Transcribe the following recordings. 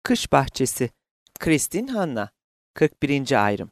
Kış Bahçesi. Kristin Hanna. 41. Ayrım.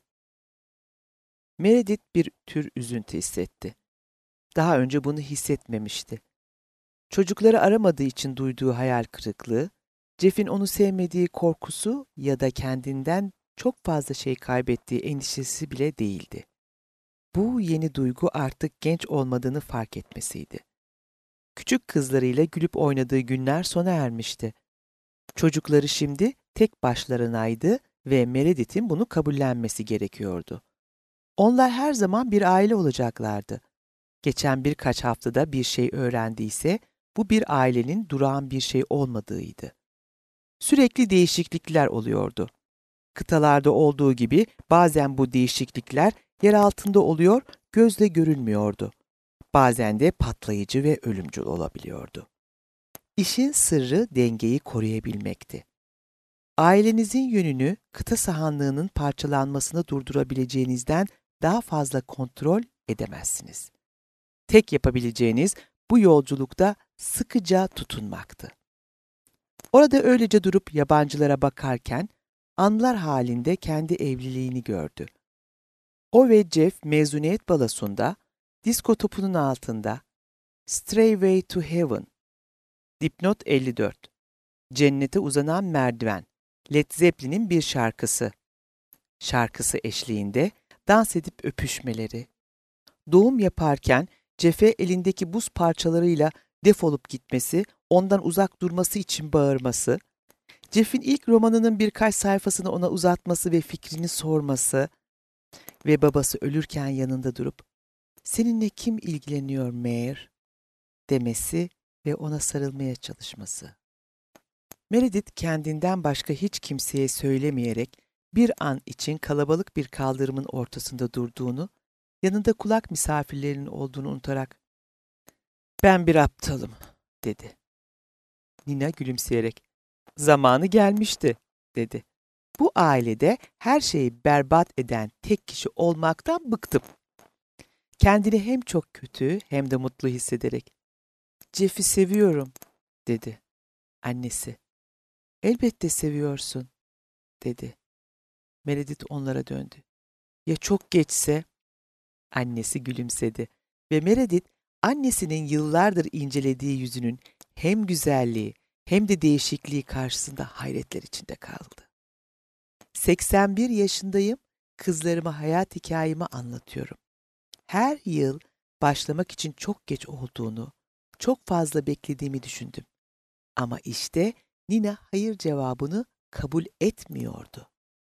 Meredith bir tür üzüntü hissetti. Daha önce bunu hissetmemişti. Çocukları aramadığı için duyduğu hayal kırıklığı, Jeff'in onu sevmediği korkusu ya da kendinden çok fazla şey kaybettiği endişesi bile değildi. Bu yeni duygu artık genç olmadığını fark etmesiydi. Küçük kızlarıyla gülüp oynadığı günler sona ermişti. Çocukları şimdi tek başlarınaydı ve Meredith'in bunu kabullenmesi gerekiyordu. Onlar her zaman bir aile olacaklardı. Geçen birkaç haftada bir şey öğrendiyse, bu bir ailenin durağan bir şey olmadığıydı. Sürekli değişiklikler oluyordu. Kıtalarda olduğu gibi bazen bu değişiklikler yer altında oluyor, gözle görülmüyordu. Bazen de patlayıcı ve ölümcül olabiliyordu. İşin sırrı dengeyi koruyabilmekti. Ailenizin yönünü kıta sahanlığının parçalanmasını durdurabileceğinizden daha fazla kontrol edemezsiniz. Tek yapabileceğiniz bu yolculukta sıkıca tutunmaktı. Orada öylece durup yabancılara bakarken anlar halinde kendi evliliğini gördü. O ve Jeff mezuniyet balosunda, disko topunun altında, Stairway to Heaven, dipnot 54, Cennete uzanan merdiven, Led Zeppelin'in bir şarkısı eşliğinde dans edip öpüşmeleri, doğum yaparken Jeff'e elindeki buz parçalarıyla defolup gitmesi, ondan uzak durması için bağırması, Jeff'in ilk romanının birkaç sayfasını ona uzatması ve fikrini sorması ve babası ölürken yanında durup "Seninle kim ilgileniyor Meğer?" demesi ve ona sarılmaya çalışması. Meredith kendinden başka hiç kimseye söylemeyerek bir an için kalabalık bir kaldırımın ortasında durduğunu, yanında kulak misafirlerinin olduğunu unutarak "Ben bir aptalım," dedi. Nina gülümseyerek "Zamanı gelmişti," dedi. "Bu ailede her şeyi berbat eden tek kişi olmaktan bıktım." Kendini hem çok kötü hem de mutlu hissederek "Jeff'i seviyorum," dedi. Annesi "Elbette seviyorsun," dedi. Meredith onlara döndü. "Ya çok geçse?" Annesi gülümsedi ve Meredith annesinin yıllardır incelediği yüzünün hem güzelliği hem de değişikliği karşısında hayretler içinde kaldı. 81 yaşındayım, kızlarıma hayat hikayemi anlatıyorum. Her yıl başlamak için çok geç olduğunu, çok fazla beklediğimi düşündüm. Ama işte Nina hayır cevabını kabul etmiyordu.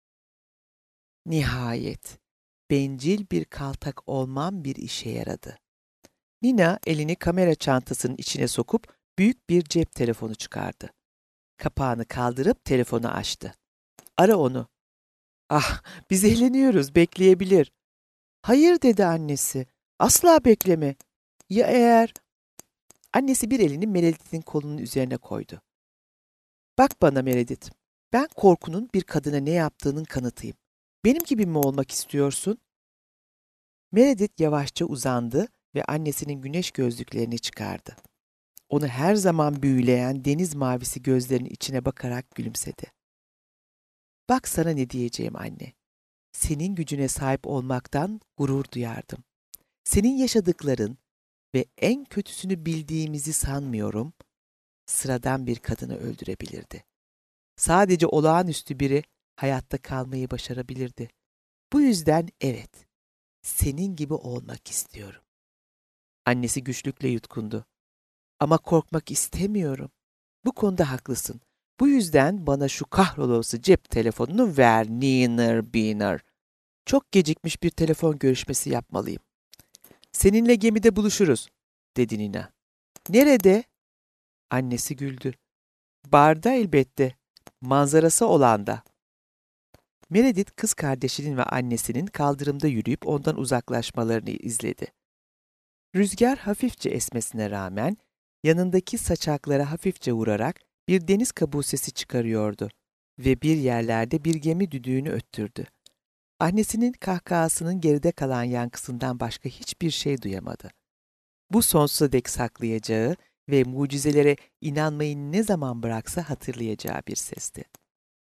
Nihayet, bencil bir kaltak olmam bir işe yaradı. Nina elini kamera çantasının içine sokup büyük bir cep telefonu çıkardı. Kapağını kaldırıp telefonu açtı. "Ara onu." "Ah, biz eğleniyoruz, bekleyebilir." "Hayır," dedi annesi. "Asla bekleme. Ya eğer..." Annesi bir elini Meredith'in kolunun üzerine koydu. "Bak bana Meredith, ben korkunun bir kadına ne yaptığının kanıtıyım. Benim gibi mi olmak istiyorsun?" Meredith yavaşça uzandı ve annesinin güneş gözlüklerini çıkardı. Onu her zaman büyüleyen deniz mavisi gözlerinin içine bakarak gülümsedi. "Bak sana ne diyeceğim anne. Senin gücüne sahip olmaktan gurur duyardım. Senin yaşadıkların ve en kötüsünü bildiğimizi sanmıyorum, sıradan bir kadını öldürebilirdi. Sadece olağanüstü biri hayatta kalmayı başarabilirdi. Bu yüzden evet, senin gibi olmak istiyorum." Annesi güçlükle yutkundu. "Ama korkmak istemiyorum. Bu konuda haklısın. Bu yüzden bana şu kahrolası cep telefonunu ver, Niner Biner. Çok gecikmiş bir telefon görüşmesi yapmalıyım." "Seninle gemide buluşuruz," dedi Nina. "Nerede?" Annesi güldü. "Barda elbette. Manzarası olanda." Meredith kız kardeşinin ve annesinin kaldırımda yürüyüp ondan uzaklaşmalarını izledi. Rüzgar hafifçe esmesine rağmen yanındaki saçaklara hafifçe vurarak bir deniz kabuğu sesi çıkarıyordu ve bir yerlerde bir gemi düdüğünü öttürdü. Annesinin kahkahasının geride kalan yankısından başka hiçbir şey duyamadı. Bu sonsuza dek saklayacağı ve mucizelere inanmayı ne zaman bıraksa hatırlayacağı bir sesti.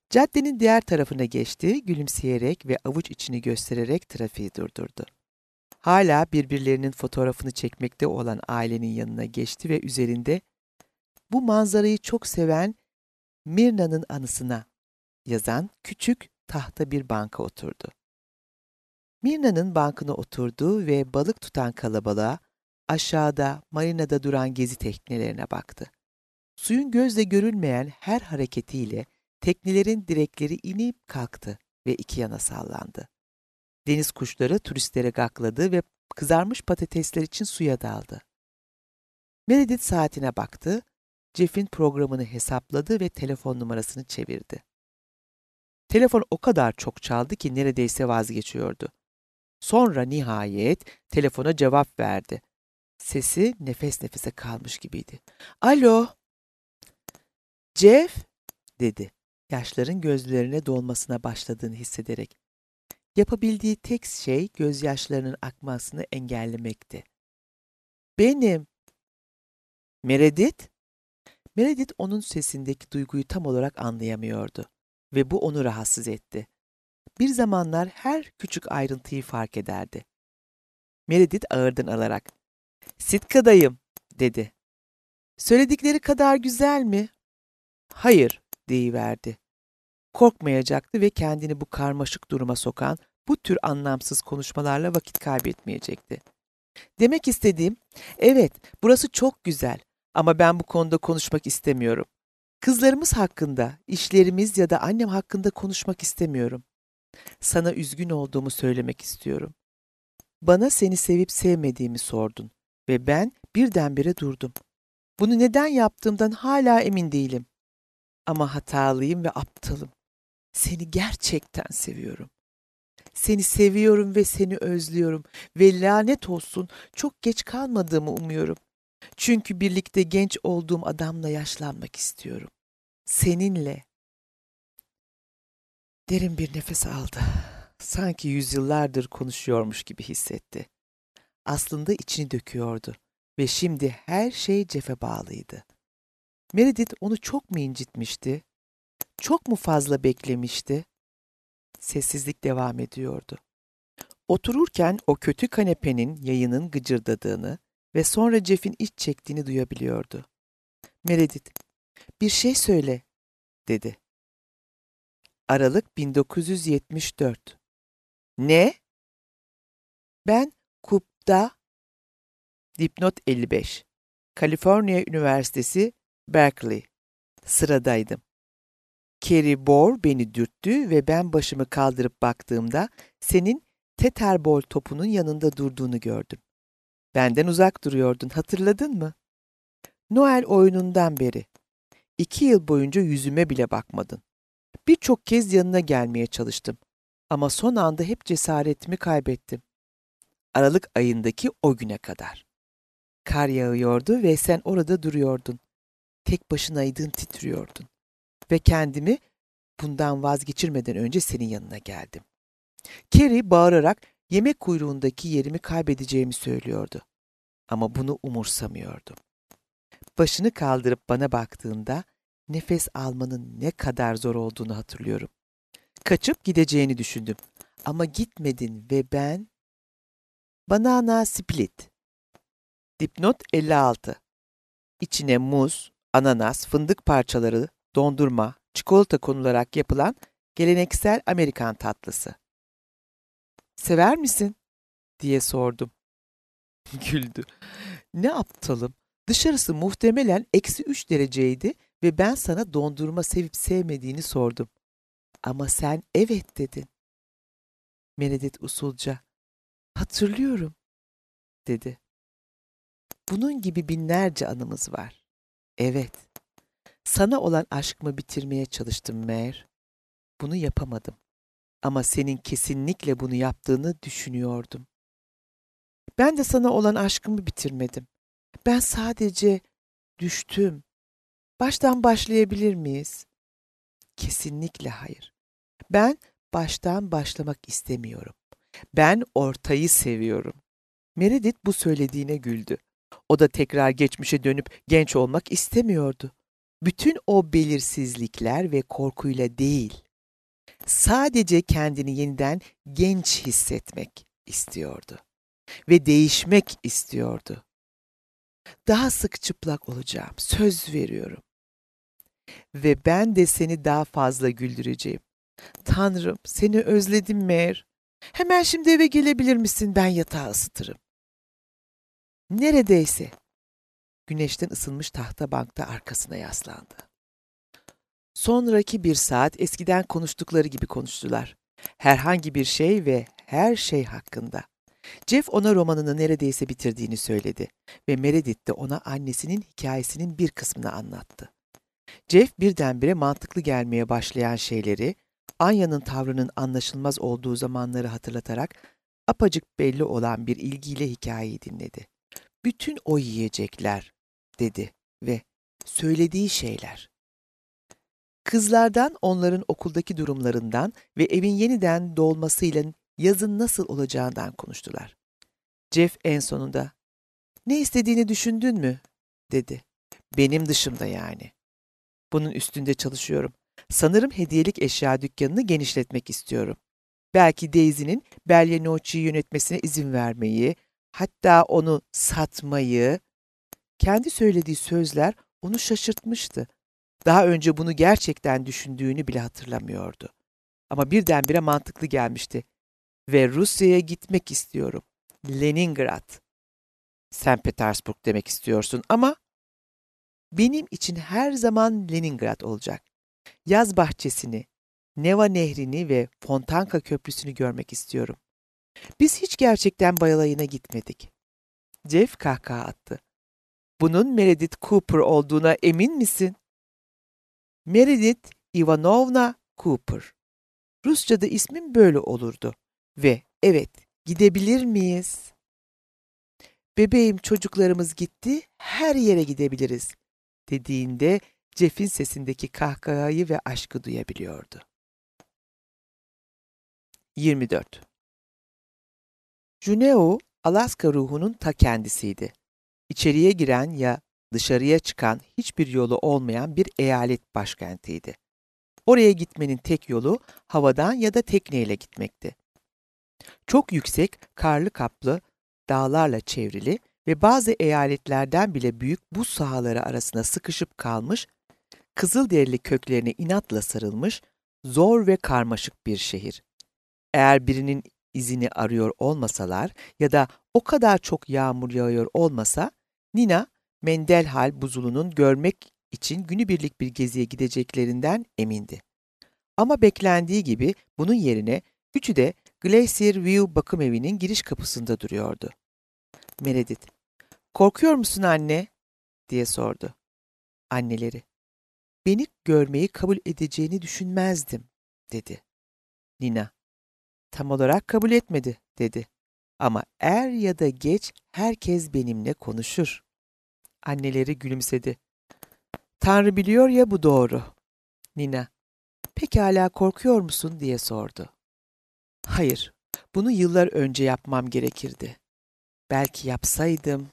Caddenin diğer tarafına geçti, gülümseyerek ve avuç içini göstererek trafiği durdurdu. Hala birbirlerinin fotoğrafını çekmekte olan ailenin yanına geçti ve üzerinde "Bu manzarayı çok seven Mirna'nın anısına" yazan küçük tahta bir banka oturdu. Mirna'nın bankına oturdu ve balık tutan kalabalığa, aşağıda marinada duran gezi teknelerine baktı. Suyun gözle görülmeyen her hareketiyle teknelerin direkleri inip kalktı ve iki yana sallandı. Deniz kuşları turistlere gakladı ve kızarmış patatesler için suya daldı. Meredith saatine baktı, Jeff'in programını hesapladı ve telefon numarasını çevirdi. Telefon o kadar çok çaldı ki neredeyse vazgeçiyordu. Sonra nihayet telefona cevap verdi. Sesi nefes nefese kalmış gibiydi. "Alo?" "Jeff?" dedi, yaşların gözlerine dolmasına başladığını hissederek. Yapabildiği tek şey gözyaşlarının akmasını engellemekti. "Benim." "Meredith?" Meredith onun sesindeki duyguyu tam olarak anlayamıyordu ve bu onu rahatsız etti. Bir zamanlar her küçük ayrıntıyı fark ederdi. Meredith ağırdan alarak, "Sitka'dayım," dedi. "Söyledikleri kadar güzel mi?" "Hayır," deyiverdi. Korkmayacaktı ve kendini bu karmaşık duruma sokan bu tür anlamsız konuşmalarla vakit kaybetmeyecekti. "Demek istediğim, evet, burası çok güzel ama ben bu konuda konuşmak istemiyorum. Kızlarımız hakkında, işlerimiz ya da annem hakkında konuşmak istemiyorum. Sana üzgün olduğumu söylemek istiyorum. Bana seni sevip sevmediğimi sordun ve ben birdenbire durdum. Bunu neden yaptığımdan hala emin değilim. Ama hatalıyım ve aptalım. Seni gerçekten seviyorum. Seni seviyorum ve seni özlüyorum ve lanet olsun çok geç kalmadığımı umuyorum. Çünkü birlikte genç olduğum adamla yaşlanmak istiyorum. Seninle." Derin bir nefes aldı. Sanki yüzyıllardır konuşuyormuş gibi hissetti. Aslında içini döküyordu ve şimdi her şey Jeff'e bağlıydı. Meredith onu çok mu incitmişti? Çok mu fazla beklemişti? Sessizlik devam ediyordu. Otururken o kötü kanepenin yayının gıcırdadığını ve sonra Jeff'in iç çektiğini duyabiliyordu. "Meredith, bir şey söyle," dedi. Aralık 1974. "Ne?" "Ben Coop'da, dipnot 55, Kaliforniya Üniversitesi, Berkeley, sıradaydım. Carrie Bohr beni dürttü ve ben başımı kaldırıp baktığımda senin teterbol topunun yanında durduğunu gördüm. Benden uzak duruyordun, hatırladın mı? Noel oyunundan beri. 2 yıl boyunca yüzüme bile bakmadın. Birçok kez yanına gelmeye çalıştım. Ama son anda hep cesaretimi kaybettim. Aralık ayındaki o güne kadar. Kar yağıyordu ve sen orada duruyordun. Tek başınaydın, titriyordun. Ve kendimi bundan vazgeçirmeden önce senin yanına geldim. Carrie bağırarak yemek kuyruğundaki yerimi kaybedeceğimi söylüyordu. Ama bunu umursamıyordum. Başını kaldırıp bana baktığında nefes almanın ne kadar zor olduğunu hatırlıyorum. Kaçıp gideceğini düşündüm. Ama gitmedin ve ben... Banana split. Dipnot 56. İçine muz, ananas, fındık parçaları, dondurma, çikolata konularak yapılan geleneksel Amerikan tatlısı. "Sever misin?" diye sordum. Güldü. "Ne aptalım. Dışarısı muhtemelen -3 dereceydi ve ben sana dondurma sevip sevmediğini sordum. Ama sen evet dedin." Meredith usulca, "Hatırlıyorum," dedi. "Bunun gibi binlerce anımız var. Evet. Sana olan aşkımı bitirmeye çalıştım meğer. Bunu yapamadım. Ama senin kesinlikle bunu yaptığını düşünüyordum. Ben de sana olan aşkımı bitirmedim. Ben sadece düştüm. Baştan başlayabilir miyiz?" "Kesinlikle hayır. Ben baştan başlamak istemiyorum. Ben ortayı seviyorum." Meredith bu söylediğine güldü. O da tekrar geçmişe dönüp genç olmak istemiyordu. Bütün o belirsizlikler ve korkuyla değil, sadece kendini yeniden genç hissetmek istiyordu ve değişmek istiyordu. Daha sık çıplak olacağım, söz veriyorum. Ve ben de seni daha fazla güldüreceğim. Tanrım, seni özledim Meğer. Hemen şimdi eve gelebilir misin? Ben yatağı ısıtırım. Neredeyse. Güneşten ısınmış tahta bankta arkasına yaslandı. Sonraki bir saat eskiden konuştukları gibi konuştular. Herhangi bir şey ve her şey hakkında. Jeff ona romanını neredeyse bitirdiğini söyledi ve Meredith de ona annesinin hikayesinin bir kısmını anlattı. Jeff birdenbire mantıklı gelmeye başlayan şeyleri, Anya'nın tavrının anlaşılmaz olduğu zamanları hatırlatarak apacık belli olan bir ilgiyle hikayeyi dinledi. Bütün o yiyecekler, dedi ve söylediği şeyler. Kızlardan onların okuldaki durumlarından ve evin yeniden dolmasıyla yazın nasıl olacağından konuştular. Jeff en sonunda, "Ne istediğini düşündün mü?" dedi. "Benim dışımda yani. Bunun üstünde çalışıyorum. Sanırım hediyelik eşya dükkanını genişletmek istiyorum. Belki Daisy'nin Belyanocci'yi yönetmesine izin vermeyi, hatta onu satmayı." Kendi söylediği sözler onu şaşırtmıştı. Daha önce bunu gerçekten düşündüğünü bile hatırlamıyordu. Ama birdenbire mantıklı gelmişti. "Ve Rusya'ya gitmek istiyorum. Leningrad." "St. Petersburg demek istiyorsun ama benim için her zaman Leningrad olacak. Yaz bahçesini, Neva Nehri'ni ve Fontanka Köprüsü'nü görmek istiyorum. Biz hiç gerçekten balayına gitmedik." Jeff kahkaha attı. "Bunun Meredith Cooper olduğuna emin misin?" "Meredith Ivanovna Cooper. Rusça'da ismim böyle olurdu. Ve evet, gidebilir miyiz?" "Bebeğim, çocuklarımız gitti, her yere gidebiliriz," dediğinde Jeff'in sesindeki kahkahayı ve aşkı duyabiliyordu. 24. Juneau, Alaska ruhunun ta kendisiydi. İçeriye giren ya dışarıya çıkan hiçbir yolu olmayan bir eyalet başkentiydi. Oraya gitmenin tek yolu havadan ya da tekneyle gitmekti. Çok yüksek, karlı kaplı, dağlarla çevrili ve bazı eyaletlerden bile büyük buz sahaları arasına sıkışıp kalmış, kızılderili köklerine inatla sarılmış, zor ve karmaşık bir şehir. Eğer birinin izini arıyor olmasalar ya da o kadar çok yağmur yağıyor olmasa, Nina, Mendelhal buzulunun görmek için günübirlik bir geziye gideceklerinden emindi. Ama beklendiği gibi bunun yerine üçü de Glacier View bakım evinin giriş kapısında duruyordu. Meredith, "Korkuyor musun anne?" diye sordu. Anneleri, "Beni görmeyi kabul edeceğini düşünmezdim," dedi. Nina, "Tam olarak kabul etmedi," dedi. "Ama er ya da geç herkes benimle konuşur." Anneleri gülümsedi. "Tanrı biliyor ya, bu doğru." Nina, "Pekala, korkuyor musun?" diye sordu. "Hayır, bunu yıllar önce yapmam gerekirdi. Belki yapsaydım."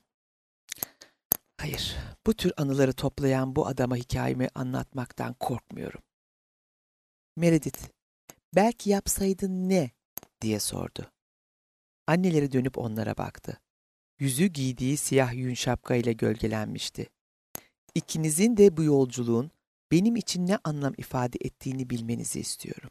"Hayır, bu tür anıları toplayan bu adama hikayemi anlatmaktan korkmuyorum." Meredith, "Belki yapsaydın ne?" diye sordu. Anneleri dönüp onlara baktı. Yüzü giydiği siyah yün şapkayla gölgelenmişti. "İkinizin de bu yolculuğun benim için ne anlam ifade ettiğini bilmenizi istiyorum."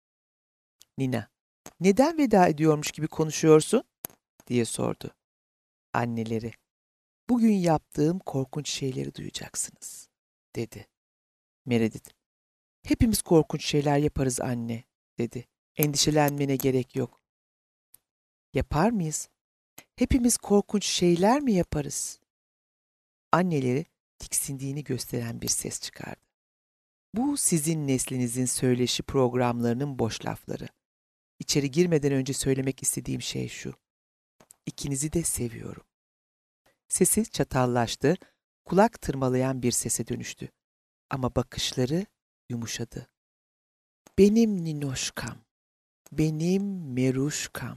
Nina, "Neden veda ediyormuş gibi konuşuyorsun?" diye sordu. Anneleri, "Bugün yaptığım korkunç şeyleri duyacaksınız," dedi. Meredith, "Hepimiz korkunç şeyler yaparız anne," dedi. "Endişelenmene gerek yok." "Yapar mıyız? Hepimiz korkunç şeyler mi yaparız?" Anneleri tiksindiğini gösteren bir ses çıkardı. "Bu sizin neslinizin söyleşi programlarının boş lafları. İçeri girmeden önce söylemek istediğim şey şu: İkinizi de seviyorum." Sesi çatallaştı, kulak tırmalayan bir sese dönüştü. Ama bakışları yumuşadı. "Benim Ninoşkam, benim Meruşkam."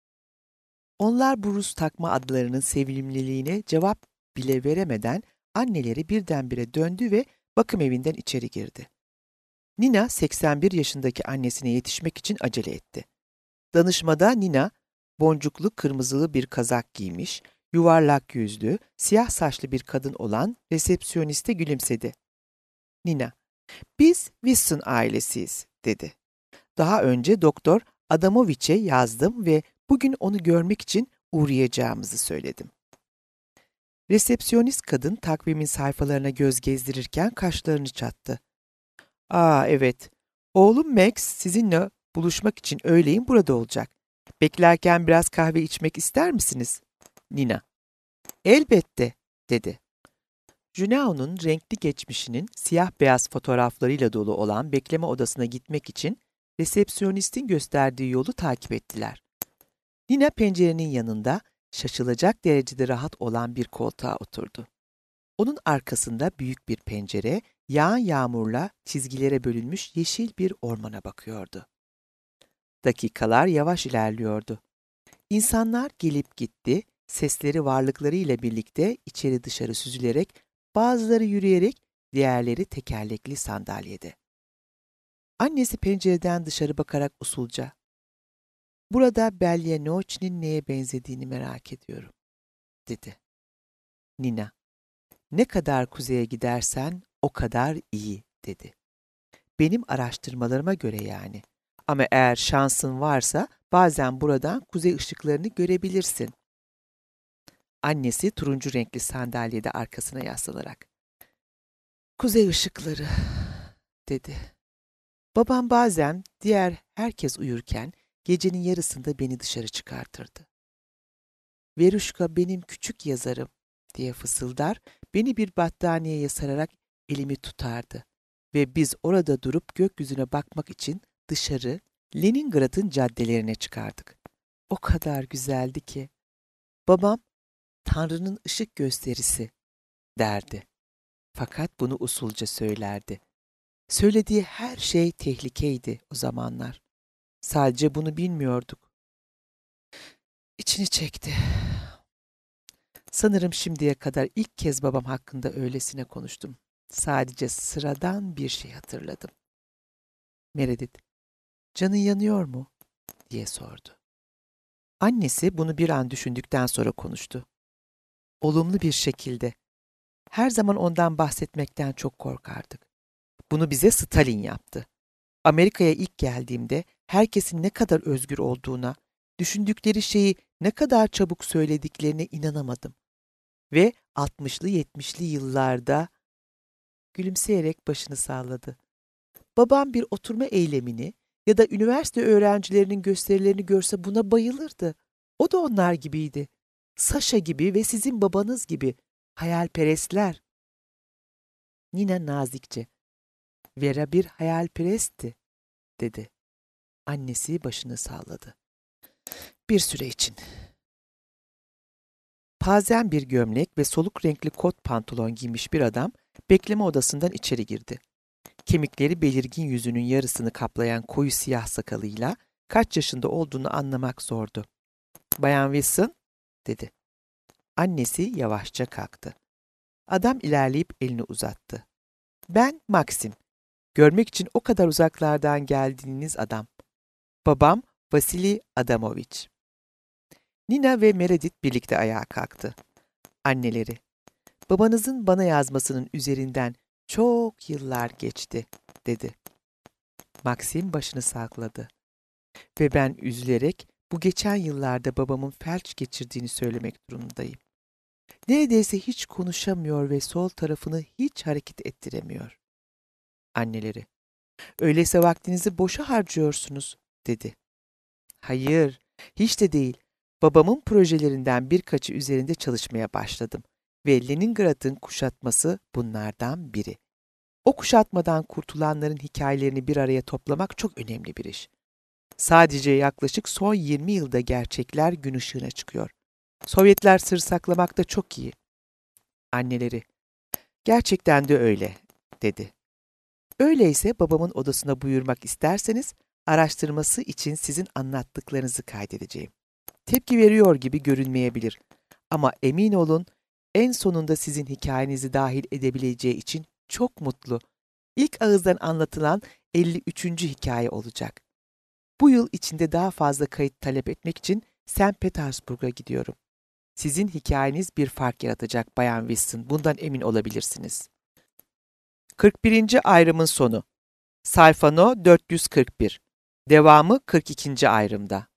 Onlar bu Rus takma adlarının sevimliliğine cevap bile veremeden anneleri birdenbire döndü ve bakım evinden içeri girdi. Nina 81 yaşındaki annesine yetişmek için acele etti. Danışmada Nina, boncuklu kırmızılı bir kazak giymiş, yuvarlak yüzlü, siyah saçlı bir kadın olan resepsiyoniste gülümsedi. Nina, "Biz Wilson ailesiyiz," dedi. "Daha önce Doktor Adamoviç'e yazdım ve bugün onu görmek için uğrayacağımızı söyledim." Resepsiyonist kadın takvimin sayfalarına göz gezdirirken kaşlarını çattı. "Aa, evet. Oğlum Max sizinle buluşmak için öğleyin burada olacak. Beklerken biraz kahve içmek ister misiniz?" Nina, "Elbette," dedi. Junao'nun renkli geçmişinin siyah beyaz fotoğraflarıyla dolu olan bekleme odasına gitmek için resepsiyonistin gösterdiği yolu takip ettiler. Nina pencerenin yanında şaşılacak derecede rahat olan bir koltuğa oturdu. Onun arkasında büyük bir pencere, yağan yağmurla çizgilere bölünmüş yeşil bir ormana bakıyordu. Dakikalar yavaş ilerliyordu. İnsanlar gelip gitti, sesleri varlıklarıyla birlikte içeri dışarı süzülerek, bazıları yürüyerek, diğerleri tekerlekli sandalyede. Annesi pencereden dışarı bakarak usulca, "Burada Belyanocci'nin neye benzediğini merak ediyorum," dedi. Nina, "Ne kadar kuzeye gidersen o kadar iyi," dedi. "Benim araştırmalarıma göre yani. Ama eğer şansın varsa bazen buradan kuzey ışıklarını görebilirsin." Annesi turuncu renkli sandalyede arkasına yaslanarak, "Kuzey ışıkları," dedi. "Babam bazen diğer herkes uyurken gecenin yarısında beni dışarı çıkartırdı. 'Veruşka benim küçük yazarım,' diye fısıldar, beni bir battaniyeye sararak elimi tutardı ve biz orada durup gökyüzüne bakmak için dışarı Leningrad'ın caddelerine çıkardık. O kadar güzeldi ki. Babam, 'Tanrı'nın ışık gösterisi,' derdi. Fakat bunu usulca söylerdi. Söylediği her şey tehlikeydi o zamanlar. Sadece bunu bilmiyorduk." İçini çekti. "Sanırım şimdiye kadar ilk kez babam hakkında öylesine konuştum. Sadece sıradan bir şey hatırladım." Meredith, "Canın yanıyor mu?" diye sordu. Annesi bunu bir an düşündükten sonra konuştu. "Olumlu bir şekilde. Her zaman ondan bahsetmekten çok korkardık. Bunu bize Stalin yaptı. Amerika'ya ilk geldiğimde herkesin ne kadar özgür olduğuna, düşündükleri şeyi ne kadar çabuk söylediklerine inanamadım. Ve 60'lı 70'li yıllarda," gülümseyerek başını salladı, "babam bir oturma eylemini ya da üniversite öğrencilerinin gösterilerini görse buna bayılırdı. O da onlar gibiydi. Saşa gibi ve sizin babanız gibi hayalperestler." Nina nazikçe, "Vera bir hayalperestti," dedi. Annesi başını salladı. "Bir süre için." Pazen bir gömlek ve soluk renkli kot pantolon giymiş bir adam bekleme odasından içeri girdi. Kemikleri belirgin yüzünün yarısını kaplayan koyu siyah sakalıyla kaç yaşında olduğunu anlamak zordu. "Bayan Wilson," dedi. Annesi yavaşça kalktı. Adam ilerleyip elini uzattı. "Ben Maxim. Görmek için o kadar uzaklardan geldiğiniz adam. Babam Vasili Adamoviç." Nina ve Meredith birlikte ayağa kalktı. Anneleri, "Babanızın bana yazmasının üzerinden çok yıllar geçti," dedi. Maxim başını sakladı. "Ve ben üzülerek bu geçen yıllarda babamın felç geçirdiğini söylemek durumundayım. Neredeyse hiç konuşamıyor ve sol tarafını hiç hareket ettiremiyor." Anneleri, "Öyleyse vaktinizi boşa harcıyorsunuz," dedi. "Hayır, hiç de değil. Babamın projelerinden birkaçı üzerinde çalışmaya başladım ve Leningrad'ın kuşatması bunlardan biri. O kuşatmadan kurtulanların hikayelerini bir araya toplamak çok önemli bir iş. Sadece yaklaşık son 20 yılda gerçekler gün ışığına çıkıyor. Sovyetler sır saklamakta çok iyi." Anneleri, "Gerçekten de öyle," dedi. "Öyleyse babamın odasına buyurmak isterseniz araştırması için sizin anlattıklarınızı kaydedeceğim. Tepki veriyor gibi görünmeyebilir ama emin olun en sonunda sizin hikayenizi dahil edebileceği için Çok mutlu. İlk ağızdan anlatılan 53. hikaye olacak. Bu yıl içinde daha fazla kayıt talep etmek için St. Petersburg'a gidiyorum. Sizin hikayeniz bir fark yaratacak Bayan Wilson, bundan emin olabilirsiniz. 41. ayrımın sonu. Sayfa No 441. Devamı 42. ayrımda.